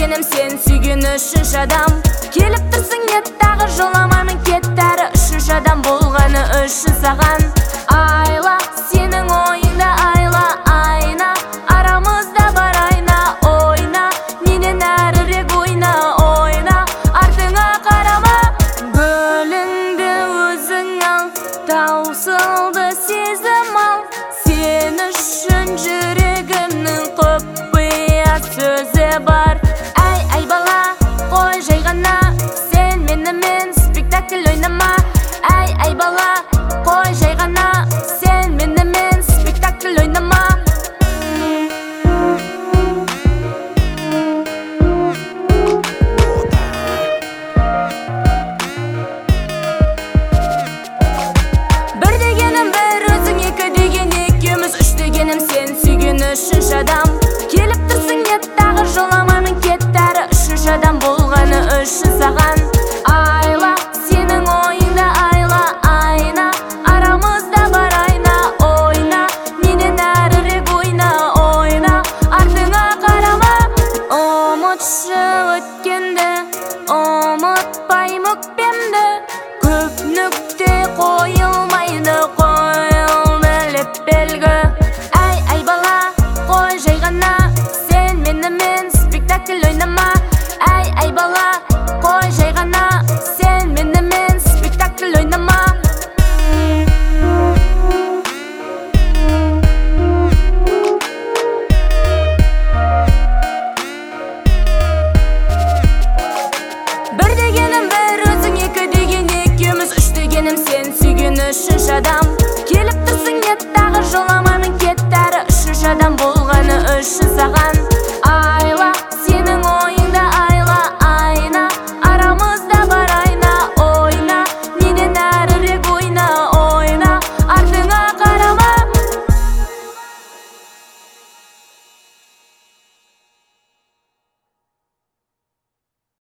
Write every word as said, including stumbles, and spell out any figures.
дегенім сен сүйген үшінші адам. Келіп тұрсың ет тағы жоламаймын кет әрі үшінші адам болғаны үшін саған. Айла сенің ойыңда айла айна, арамызда бар айна ойна, менен әрірек ойна ойна, артыңа қарама. Гүліңді өзің ал, таусылды сезім ал, сен үшін жүрегімнің құпия сөзі бар. Әй әй бала қой жай ғана, сен менімен спектакль ойнама. Әй әй бала қой жай ғана, сен менімен спектакль ойнама. Бір дегенім бір өзің, екі деген екеуміз, үш дегенім сен сүйген үшінші адам. Келіп тұрсың ет тағы жоламаймын кет әрі үшінші адам болғаны үшін саған. Айла сенің ойыңда айла айна, арамызда бар айна ойна, менен әрірек ойна ойна, артыңа қарама. Ұмытшы өткенді, ұмытпаймын өкпемді, көп нүкте қойылмайды, қойылды леп белгі. Әй әй бала қой жай ғана, сен менімен спектакль ойнама. Әй әй бала қой жай ғана, сен менімен спектакль ойнама. Бір дегенім бір өзің, екі деген екеуміз, үш дегенім сен сүйген үшінші адам. Келіп тұрсың ет тағы жолама.